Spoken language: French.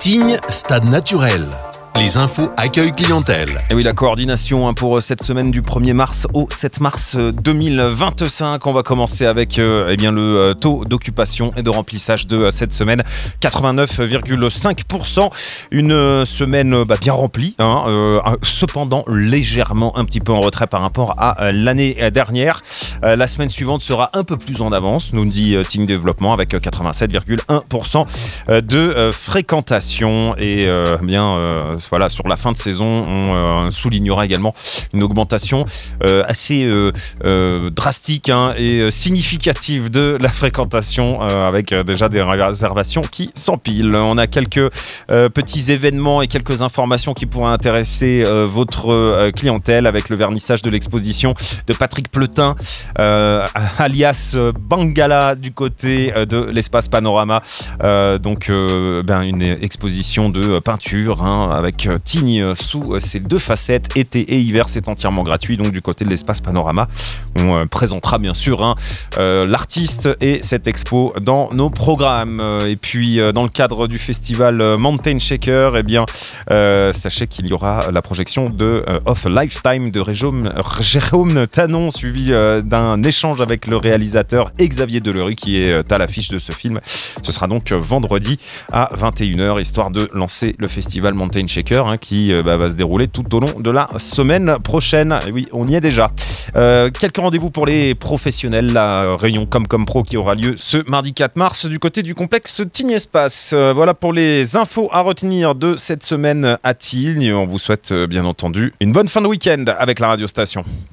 Tignes, stade naturel. Les infos accueil clientèle. Et oui, la coordination pour cette semaine du 1er mars au 7 mars 2025. On va commencer avec le taux d'occupation et de remplissage de cette semaine. 89,5%. Une semaine bien remplie, cependant légèrement un petit peu en retrait par rapport à l'année dernière. La semaine suivante sera un peu plus en avance, nous dit Tignes Développement, avec 87,1% de fréquentation. Et voilà, sur la fin de saison, on soulignera également une augmentation assez drastique et significative de la fréquentation, avec déjà des réservations qui s'empilent. On a quelques petits événements et quelques informations qui pourraient intéresser votre clientèle, avec le vernissage de l'exposition de Patrick Pleutin, alias Bangala, du côté de l'espace Panorama. Une exposition de peinture avec Tignes sous ses deux facettes, été et hiver. C'est entièrement gratuit, donc du côté de l'espace Panorama. On présentera bien sûr l'artiste et cette expo dans nos programmes. Et puis dans le cadre du festival Mountain Shaker, sachez qu'il y aura la projection de Of a Lifetime de Jérôme Tanon, suivi d'un échange avec le réalisateur Xavier Delerue, qui est à l'affiche de ce film. Ce sera donc vendredi à 21h, histoire de lancer le festival Mountain Shaker, qui va se dérouler tout au long de la semaine prochaine. Et oui, on y est déjà. Quelques rendez-vous pour les professionnels. La réunion Comcom Pro qui aura lieu ce mardi 4 mars du côté du complexe Tignes Espace. Voilà pour les infos à retenir de cette semaine à Tignes. On vous souhaite bien entendu une bonne fin de week-end avec la radio station.